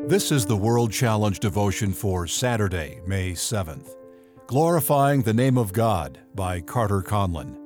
This is the World Challenge devotion for Saturday, May 7th. Glorifying the Name of God by Carter Conlon.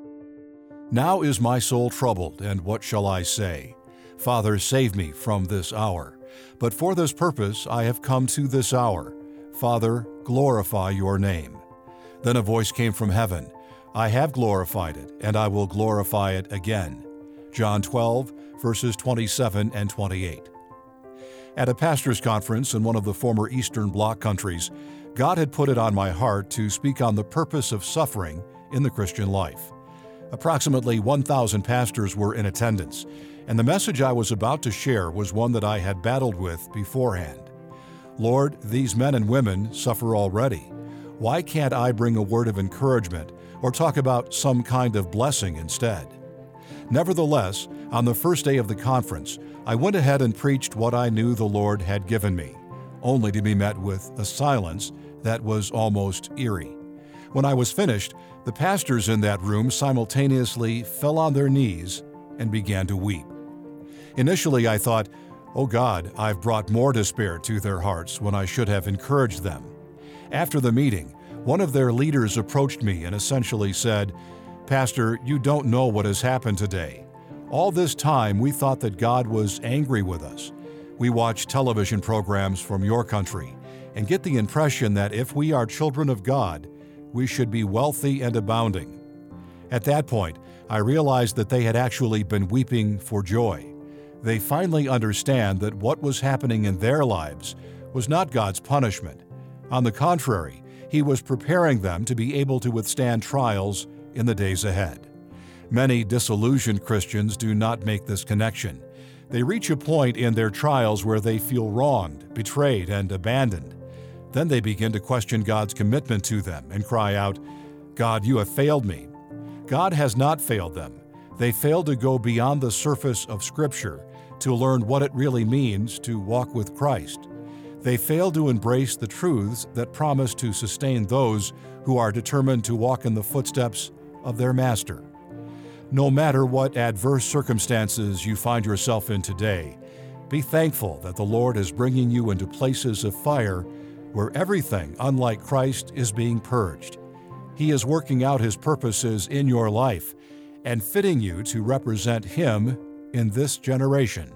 Now is my soul troubled, and what shall I say? Father, save me from this hour. But for this purpose I have come to this hour. Father, glorify your name. Then a voice came from heaven. I have glorified it, and I will glorify it again. John 12, verses 27 and 28. At a pastor's conference in one of the former Eastern Bloc countries, God had put it on my heart to speak on the purpose of suffering in the Christian life. Approximately 1,000 pastors were in attendance, and the message I was about to share was one that I had battled with beforehand. Lord, these men and women suffer already. Why can't I bring a word of encouragement or talk about some kind of blessing instead? Nevertheless, on the first day of the conference, I went ahead and preached what I knew the Lord had given me, only to be met with a silence that was almost eerie. When I was finished, the pastors in that room simultaneously fell on their knees and began to weep. Initially, I thought, "Oh God, I've brought more despair to their hearts when I should have encouraged them." After the meeting, one of their leaders approached me and essentially said, "Pastor, you don't know what has happened today. All this time, we thought that God was angry with us. We watch television programs from your country and get the impression that if we are children of God, we should be wealthy and abounding." At that point, I realized that they had actually been weeping for joy. They finally understand that what was happening in their lives was not God's punishment. On the contrary, He was preparing them to be able to withstand trials in the days ahead. Many disillusioned Christians do not make this connection. They reach a point in their trials where they feel wronged, betrayed, and abandoned. Then they begin to question God's commitment to them and cry out, "God, you have failed me." God has not failed them. They failed to go beyond the surface of Scripture to learn what it really means to walk with Christ. They failed to embrace the truths that promise to sustain those who are determined to walk in the footsteps of their Master. No matter what adverse circumstances you find yourself in today, be thankful that the Lord is bringing you into places of fire where everything unlike Christ is being purged. He is working out His purposes in your life and fitting you to represent Him in this generation.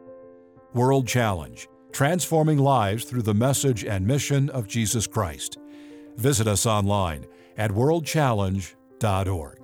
World Challenge, transforming lives through the message and mission of Jesus Christ. Visit us online at worldchallenge.org.